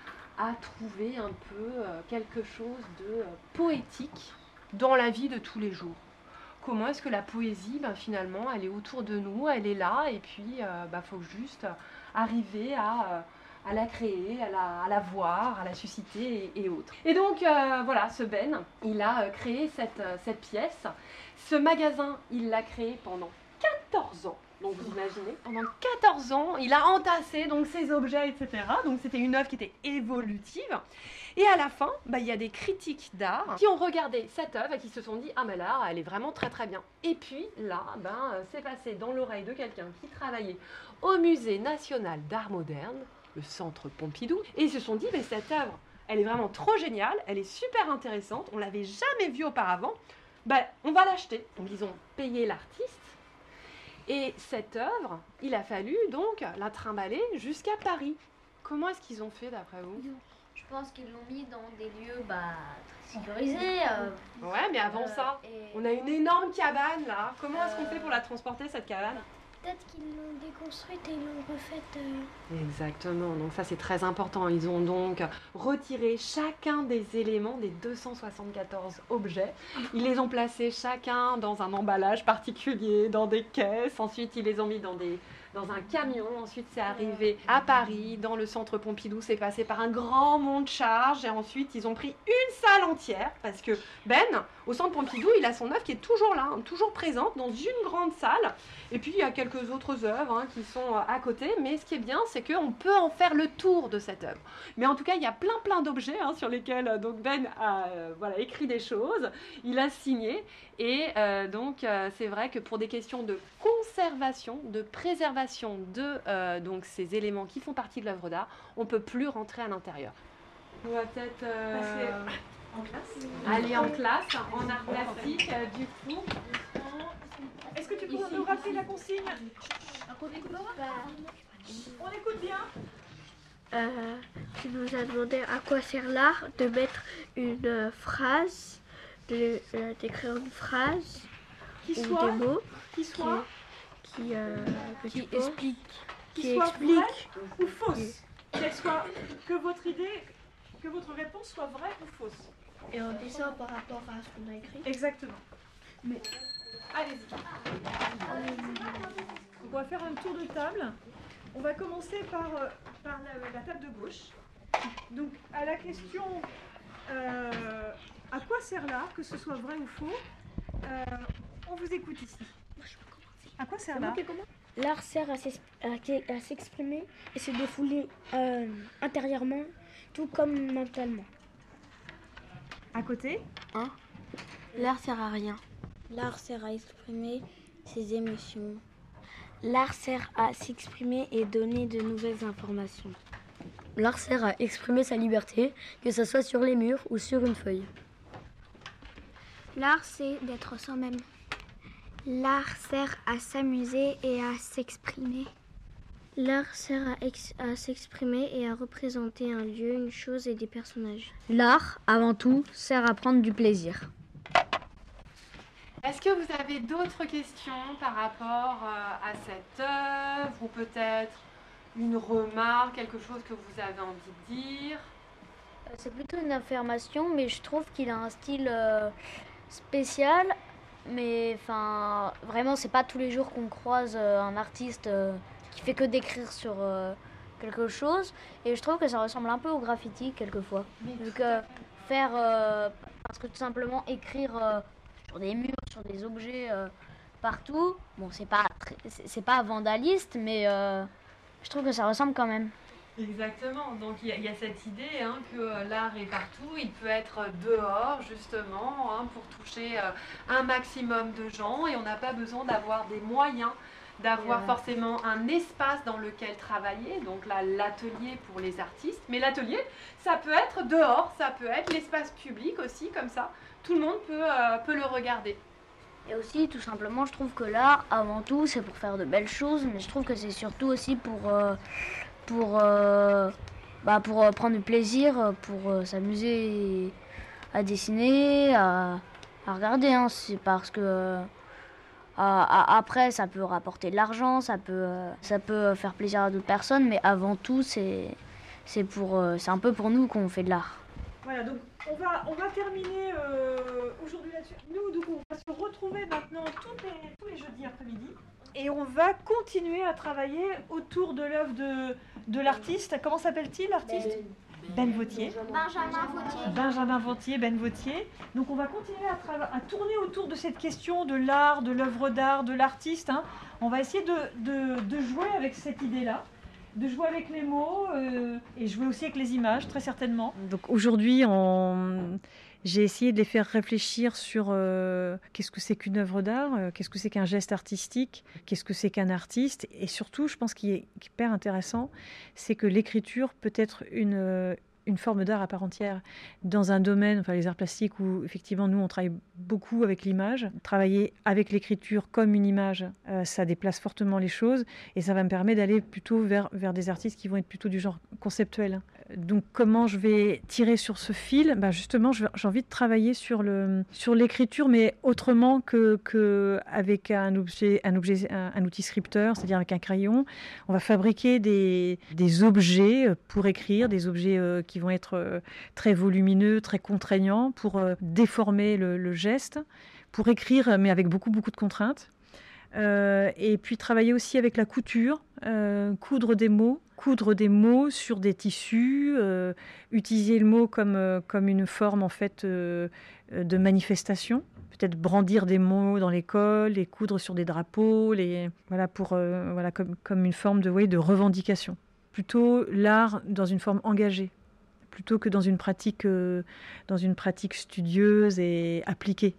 à trouver un peu euh, quelque chose de euh, poétique dans la vie de tous les jours. Comment est-ce que la poésie, ben, finalement, elle est autour de nous, elle est là, et puis il euh, bah, faut juste arriver à, euh, à la créer, à la, à la voir, à la susciter et, et autres. Et donc, euh, voilà, ce Ben, il a euh, créé cette, euh, cette pièce. Ce magasin, il l'a créé pendant quatorze ans. Donc vous imaginez, pendant quatorze ans, il a entassé donc ses objets, et cetera. Donc c'était une œuvre qui était évolutive. Et à la fin, bah, il y a des critiques d'art qui ont regardé cette œuvre et qui se sont dit « Ah mais là, elle est vraiment très très bien ». Et puis là, ben, c'est passé dans l'oreille de quelqu'un qui travaillait au Musée national d'art moderne, le Centre Pompidou, et ils se sont dit « Mais cette œuvre, elle est vraiment trop géniale, elle est super intéressante, on l'avait jamais vue auparavant, bah, on va l'acheter ». Donc ils ont payé l'artiste. Et cette œuvre, il a fallu donc la trimballer jusqu'à Paris. Comment est-ce qu'ils ont fait d'après vous? Je pense qu'ils l'ont mis dans des lieux bah, très sécurisés. Euh, ouais, mais avant euh, ça, et... on a une énorme cabane là. Comment est-ce qu'on fait pour la transporter cette cabane? peut-être qu'ils l'ont déconstruite et ils l'ont refaite. Euh... Exactement, donc ça c'est très important. Ils ont donc retiré chacun des éléments des deux cent soixante-quatorze objets. Ils les ont placés chacun dans un emballage particulier, dans des caisses. Ensuite, ils les ont mis dans des... dans un camion, ensuite c'est arrivé à Paris, dans le centre Pompidou, c'est passé par un grand monte-charge et ensuite ils ont pris une salle entière parce que Ben, au centre Pompidou, il a son œuvre qui est toujours là, hein, toujours présente dans une grande salle et puis il y a quelques autres œuvres hein, qui sont à côté, mais ce qui est bien c'est qu'on peut en faire le tour de cette œuvre. Mais en tout cas, il y a plein plein d'objets hein, sur lesquels donc Ben a euh, voilà, écrit des choses, il a signé et euh, donc euh, c'est vrai que pour des questions de conservation, de préservation de euh, donc ces éléments qui font partie de l'œuvre d'art, on ne peut plus rentrer à l'intérieur. On va peut-être euh, passer en classe. Aller en classe, en art plastique, euh, du coup. Est-ce que tu peux nous rappeler la consigne? On écoute bien. Euh, tu nous as demandé à quoi sert l'art, de mettre une euh, phrase, de, euh, d'écrire une phrase qui ou soit, des mots qui soit qui, euh, qui explique, qui, qui soit explique vraie ou fausse, qu'elle soit, que votre idée, que votre réponse soit vraie ou fausse. Et on dit ça par rapport à ce qu'on a écrit. Exactement. Mais allez-y. On va faire un tour de table. On va commencer par, euh, par la, la table de gauche. Donc à la question euh, à quoi sert l'art, que ce soit vrai ou faux, euh, on vous écoute ici. À quoi sert l'art? L'art sert à s'exprimer et se défouler euh, intérieurement, tout comme mentalement. À côté hein? L'art sert à rien. L'art sert à exprimer ses émotions. L'art sert à s'exprimer et donner de nouvelles informations. L'art sert à exprimer sa liberté, que ce soit sur les murs ou sur une feuille. L'art, c'est d'être soi-même. L'art sert à s'amuser et à s'exprimer. L'art sert à, ex- à s'exprimer et à représenter un lieu, une chose et des personnages. L'art, avant tout, sert à prendre du plaisir. Est-ce que vous avez d'autres questions par rapport euh, à cette œuvre ou peut-être une remarque, quelque chose que vous avez envie de dire? C'est plutôt une affirmation, mais je trouve qu'il a un style euh, spécial. Mais enfin, vraiment, c'est pas tous les jours qu'on croise euh, un artiste euh, qui fait que d'écrire sur euh, quelque chose. Et je trouve que ça ressemble un peu au graffiti quelquefois. Vu que faire, euh, parce que tout simplement écrire euh, sur des murs, sur des objets euh, partout, bon, c'est pas, très- c'est c'est pas vandaliste, mais euh, je trouve que ça ressemble quand même. Exactement, donc il y, a- il y a cette idée hein, que euh, l'art est partout, il peut être dehors justement hein, pour toucher euh, un maximum de gens et on n'a pas besoin d'avoir des moyens, d'avoir Et, euh, forcément un espace dans lequel travailler, donc là l'atelier pour les artistes, mais l'atelier ça peut être dehors, ça peut être l'espace public aussi comme ça, tout le monde peut, euh, peut le regarder. Et aussi, tout simplement, je trouve que l'art, avant tout, c'est pour faire de belles choses, mais je trouve que c'est surtout aussi pour, euh, pour, euh, bah, pour euh, prendre du plaisir, pour euh, s'amuser à dessiner, à, à regarder. Hein. C'est parce que euh, à- à- après, ça peut rapporter de l'argent, ça peut, euh, ça peut faire plaisir à d'autres personnes, mais avant tout, c'est, c'est, pour, euh, c'est un peu pour nous qu'on fait de l'art. Voilà, donc on va, on va terminer euh, aujourd'hui là-dessus. Nous, donc, on va se retrouver maintenant toutes les- tous les jeudis après-midi et on va continuer à travailler autour de l'œuvre de, de l'artiste. Comment s'appelle-t-il, l'artiste? Ben Vautier. Benjamin Vautier. Benjamin Vautier, Ben Vautier. Donc on va continuer à, trava- à tourner autour de cette question de l'art, de l'œuvre d'art, de l'artiste. hein. On va essayer de, de- de jouer avec cette idée-là, de jouer avec les mots euh, et jouer aussi avec les images, très certainement. Donc aujourd'hui, on... j'ai essayé de les faire réfléchir sur euh, qu'est-ce que c'est qu'une œuvre d'art, euh, qu'est-ce que c'est qu'un geste artistique, qu'est-ce que c'est qu'un artiste. Et surtout, je pense qu'il est hyper intéressant, c'est que l'écriture peut être une, euh, une forme d'art à part entière. Dans un domaine, enfin les arts plastiques, où effectivement nous on travaille beaucoup avec l'image, travailler avec l'écriture comme une image, euh, ça déplace fortement les choses et ça va me permettre d'aller plutôt vers, vers des artistes qui vont être plutôt du genre conceptuel. Donc comment je vais tirer sur ce fil? Ben justement, j'ai envie de travailler sur, le, sur l'écriture, mais autrement que, que avec un, objet, un, objet, un, un outil scripteur, c'est-à-dire avec un crayon. On va fabriquer des, des objets pour écrire, des objets euh, qui vont être euh, très volumineux, très contraignants, pour euh, déformer le, le geste, pour écrire, mais avec beaucoup, beaucoup de contraintes. Euh, et puis travailler aussi avec la couture, euh, coudre des mots, coudre des mots sur des tissus, euh, utiliser le mot comme, euh, comme une forme en fait euh, de manifestation, peut-être brandir des mots dans l'école, les coudre sur des drapeaux, les, voilà, pour, euh, voilà, comme, comme une forme de, vous voyez, de revendication. Plutôt l'art dans une forme engagée, plutôt que dans une pratique, euh, dans une pratique studieuse et appliquée.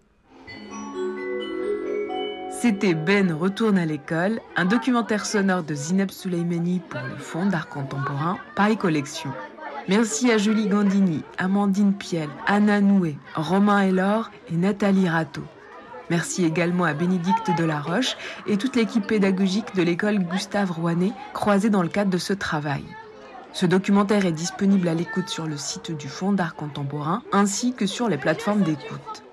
C'était Ben retourne à l'école, un documentaire sonore de Zineb Souleimani pour le Fonds d'art contemporain Paris Collection. Merci à Julie Gandini, Amandine Piel, Anna Noué, Romain Elor et Nathalie Rateau. Merci également à Bénédicte Delaroche et toute l'équipe pédagogique de l'école Gustave Rouanet, croisée dans le cadre de ce travail. Ce documentaire est disponible à l'écoute sur le site du Fonds d'art contemporain ainsi que sur les plateformes d'écoute.